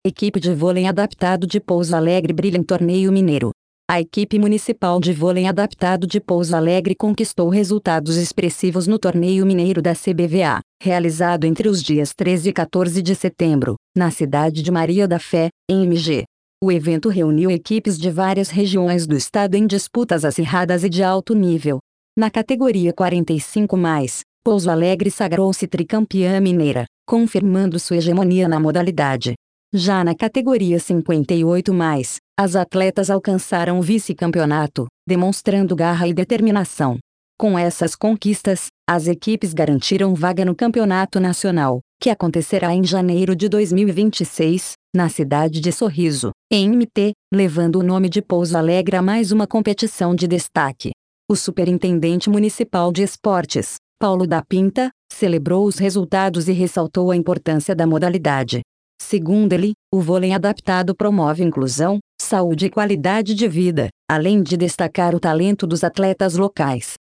Equipe de vôlei adaptado de Pouso Alegre brilha em torneio mineiro. A equipe municipal de vôlei adaptado de Pouso Alegre conquistou resultados expressivos no torneio mineiro da CBVA, realizado entre os dias 13 e 14 de setembro, na cidade de Maria da Fé, em MG. O evento reuniu equipes de várias regiões do estado em disputas acirradas e de alto nível. Na categoria 45+, Pouso Alegre sagrou-se tricampeã mineira, confirmando sua hegemonia na modalidade. Já na categoria 58+, as atletas alcançaram o vice-campeonato, demonstrando garra e determinação. Com essas conquistas, as equipes garantiram vaga no Campeonato Nacional, que acontecerá em janeiro de 2026, na cidade de Sorriso, em MT, levando o nome de Pouso Alegre a mais uma competição de destaque. O superintendente municipal de esportes, Paulo da Pinta, celebrou os resultados e ressaltou a importância da modalidade. Segundo ele, o vôlei adaptado promove inclusão, saúde e qualidade de vida, além de destacar o talento dos atletas locais.